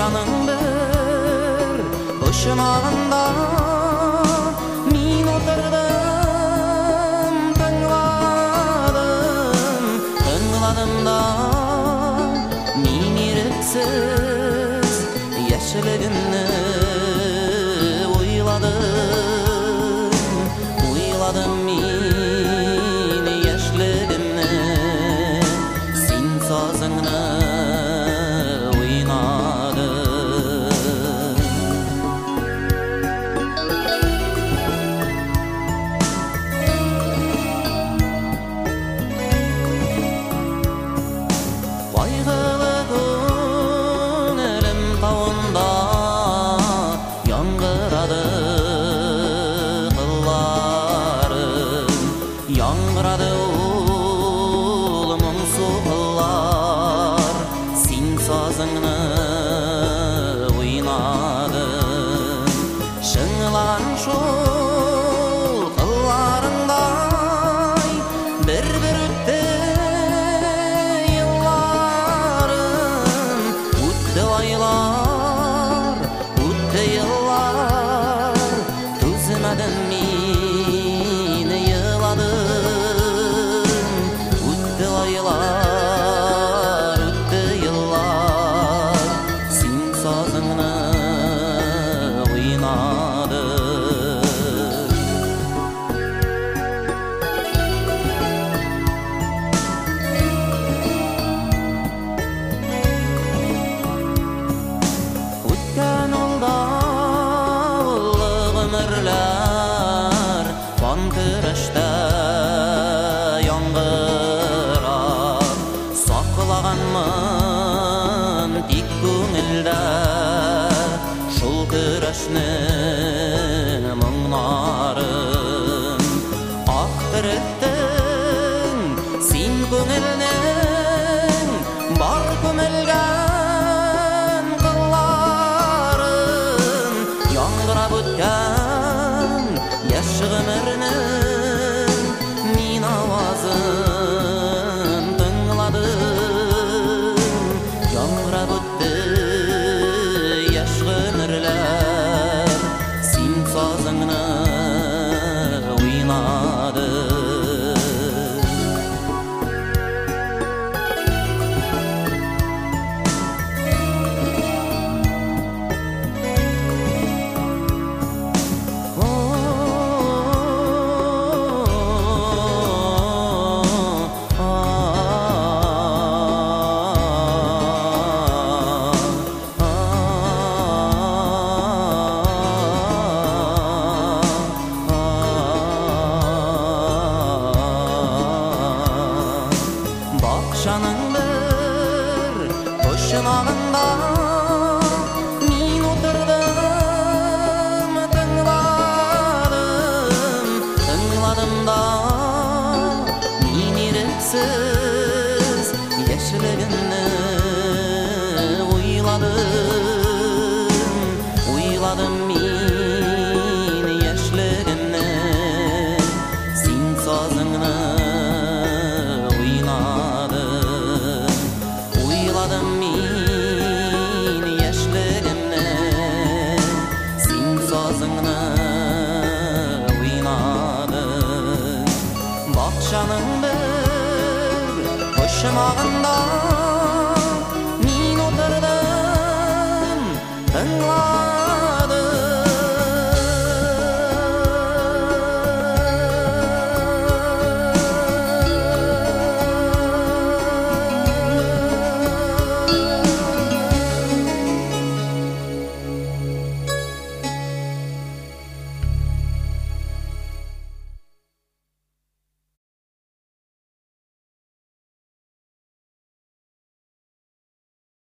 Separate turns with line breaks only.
Бакчаның bir ышынагында мин отырдым, тыңладым да мин ирексиз яшьлегимне ойладым мин яшьлегимне син сазыңны Яңгырады ул моңсу кыллар, син сазыңны уйнадың. Шыңлан шул кылларыңдай бер-бер үтте йылларым, үтте айлар, үтте йыллар, түзмәдем мин йыладым. Үтте айлар, үтте йыллар, син сазыңны уйнадың. Үткән алда гомерләр кан көрәштә яңгырап, саклаганмын тик күңелдә шул көрәшне моңнарын. Актырттың син күңелнең бар күмелгән кылларын, яңгырап үткән яшь гомернең мин авазын тыңладым. Яңгырап үтте яшь гомерләр, син сазыңны уйнадың. Бакчаның bir ышынагында мин отырдым, тыңладым да мин ирексиз яшьлегимне ойладым мин яшьлегимне син сазыңны ойладым мин яшьлегимне син сазыңны уйнадың. Бакчаның bir ышынагында